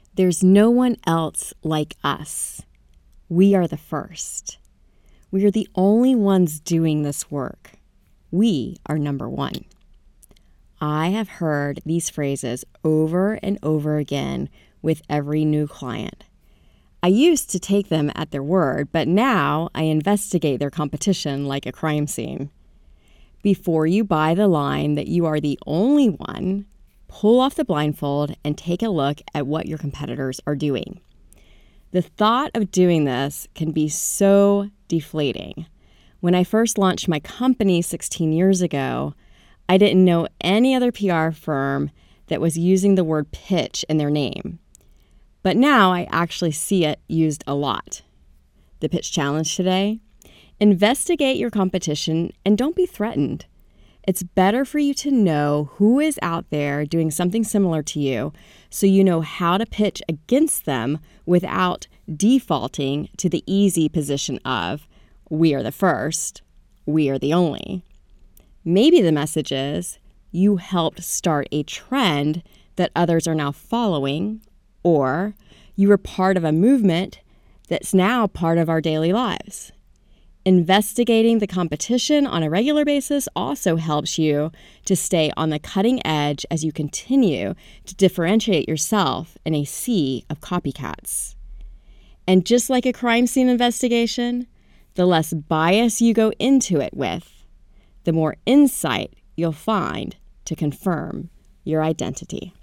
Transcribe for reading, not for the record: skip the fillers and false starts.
There's no one else like us. We are the first. We are the only ones doing this work. We are number one. I have heard these phrases over and over again with every new client. I used to take them at their word, but now I investigate their competition like a crime scene. Before you buy the line that you are the only one, pull off the blindfold and take a look at what your competitors are doing. The thought of doing this can be so deflating. When I first launched my company 16 years ago, I didn't know any other PR firm that was using the word pitch in their name. But now I actually see it used a lot. The pitch challenge today: investigate your competition and don't be threatened. It's better for you to know who is out there doing something similar to you so you know how to pitch against them without defaulting to the easy position of, we are the first, we are the only. Maybe the message is, you helped start a trend that others are now following, or you were part of a movement that's now part of our daily lives. Investigating the competition on a regular basis also helps you to stay on the cutting edge as you continue to differentiate yourself in a sea of copycats. And just like a crime scene investigation, the less bias you go into it with, the more insight you'll find to confirm your identity.